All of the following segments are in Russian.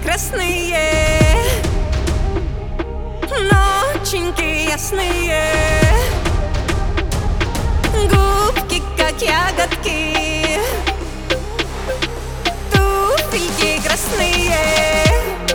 прекрасные, ноченьки ясные, губки как ягодки, туфельки красные.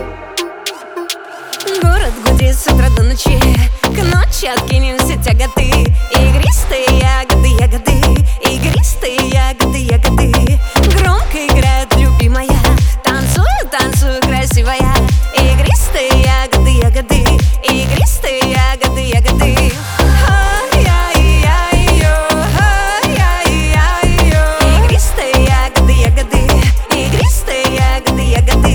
Город гудит с утра до ночи, к ночи откинем все тяготы. Игристые ягоды, ягоды, игристые ягоды, ягоды. Громко играет любимая, танцую, танцую, красивая. Игристые ягоды, ягоды, игристые ягоды, ягоды. Игристые ягоды, ягоды, игристые ягоды, ягоды.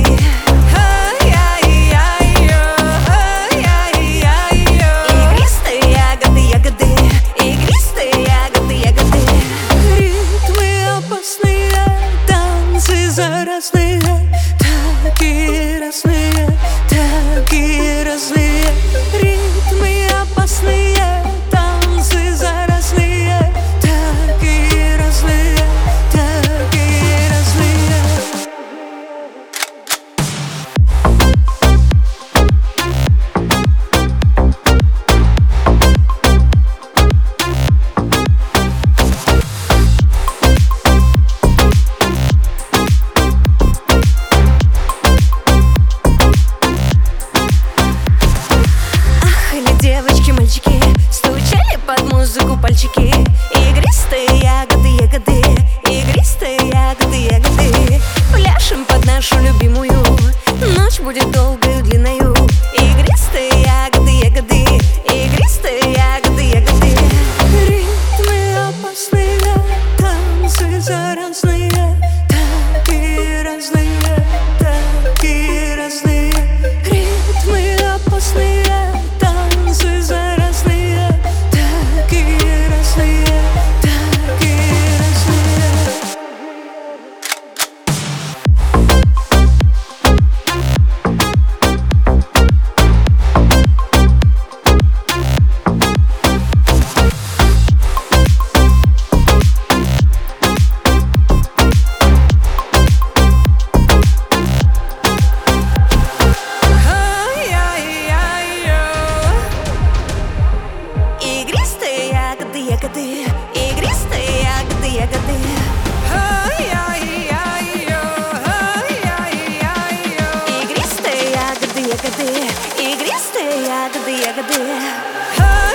Такие разные, такие разные. Ритмы опасные, танцы заразные. Такие разные, такие разные. Девочки, мальчики стучали под музыку пальчики. Игристые ягоды, ягоды, игристые ягоды, ягоды. Пляшем под нашу любимую, ночь будет долгою, длинною. Игристые ягоды, ягоды, игристые ягоды, ягоды. Ритмы опасные, танцы заразные. Такие разные, такие разные. Ритмы опасные, танцы заразные. Такие разные, такие разные. Игристые ягоды, ягоды, игристые ягоды, ягоды. Игристые ягоды, ягоды, игристые ягоды, ягоды.